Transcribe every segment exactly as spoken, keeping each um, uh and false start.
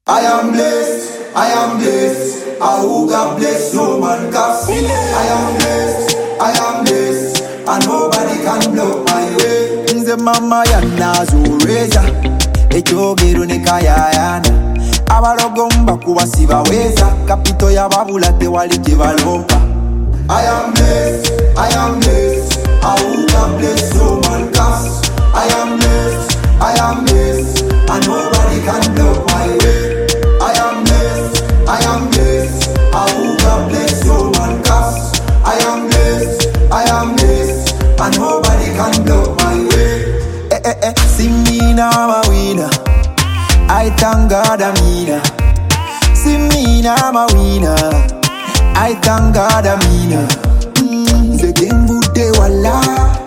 I am blessed, I am blessed. I who God bless no man curse. I am blessed, I am blessed, and nobody can block my way. Nze mama yanazo reza ekyogero ne kayayana abalogo mbakuba sibaweza kapito yababula tewali gye balompa. I am blessed, I am blessed. I who God bless no man curse. I am blessed, I am blessed, and nobody can block my way. I am blessed, I am blessed. I who God bless no man curse. I am blessed, I am blessed, and nobody can block my way. Eh eh eh, see me now I'm a winner. I thank God I'm winner. See me now I'm a winner. I thank God I'm winner. Mm, ze gengude wala,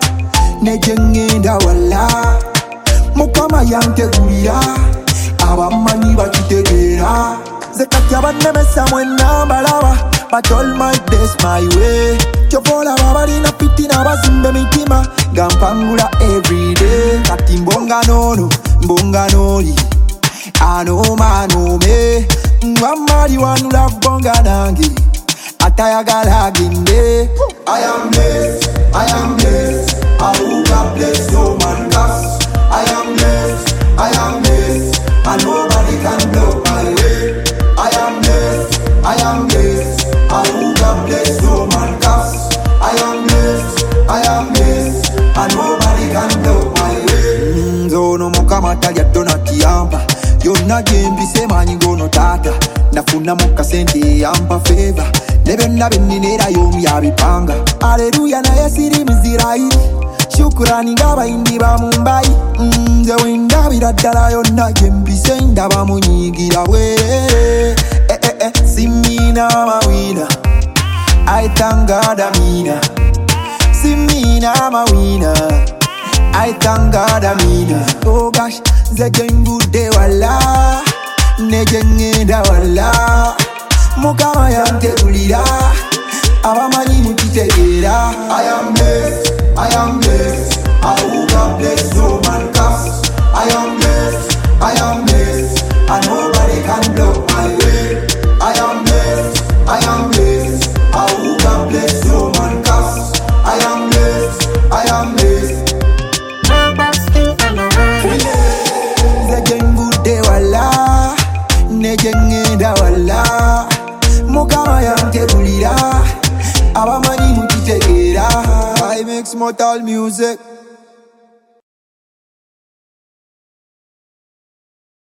ne jengenda wala. Mukama yantegulira, abamanyi bakitegera. Ze katya bannemesa mwena mbalaba, but all my days my way. Chopola babalina fitina bazimbe mitima, gampangula everyday. Kati mbonga nono, mbonga noli, ano mano me. Mwamali wanula bonga nange, atayagala ginde. I am blessed, I am blessed. I who God bless no man curse. I am blessed, I am blessed, and nobody can block my way. I am blessed, I am blessed. I who God bless no man curse. I am blessed, I am blessed, and nobody can block my way. Nzono mukama talya donati yamba, yonna gyembise manyi ngono tata. Nafuna muka sente yamba favor, nebyonna byenninera yomu yabipanga. Aleluya naye siri mizirairi, shukurani ng'abayimbi ba Mumbai. Nze wendabira ddala yonna gyembise ndaba munyiigira bwerere. Eh eh eh, see me now I'm a winner. I thank God I'm winner. See me now I'm a winner. I thank God I'm winner. Oh gosh, nze gengude wala, ne jengenda wala. Mukama yantegulira, abamanyi mukitegera. I am blessed, I am blessed. I who God bless no man curse. I am blessed, I am blessed, and nobody can block my way. I am blessed, I am blessed. I who God bless no man curse. I am blessed, I am blessed. Nze gengude wala, ne jengenda wala. Mukama yantegulira, abamanyi mukitegera. I make mortal music.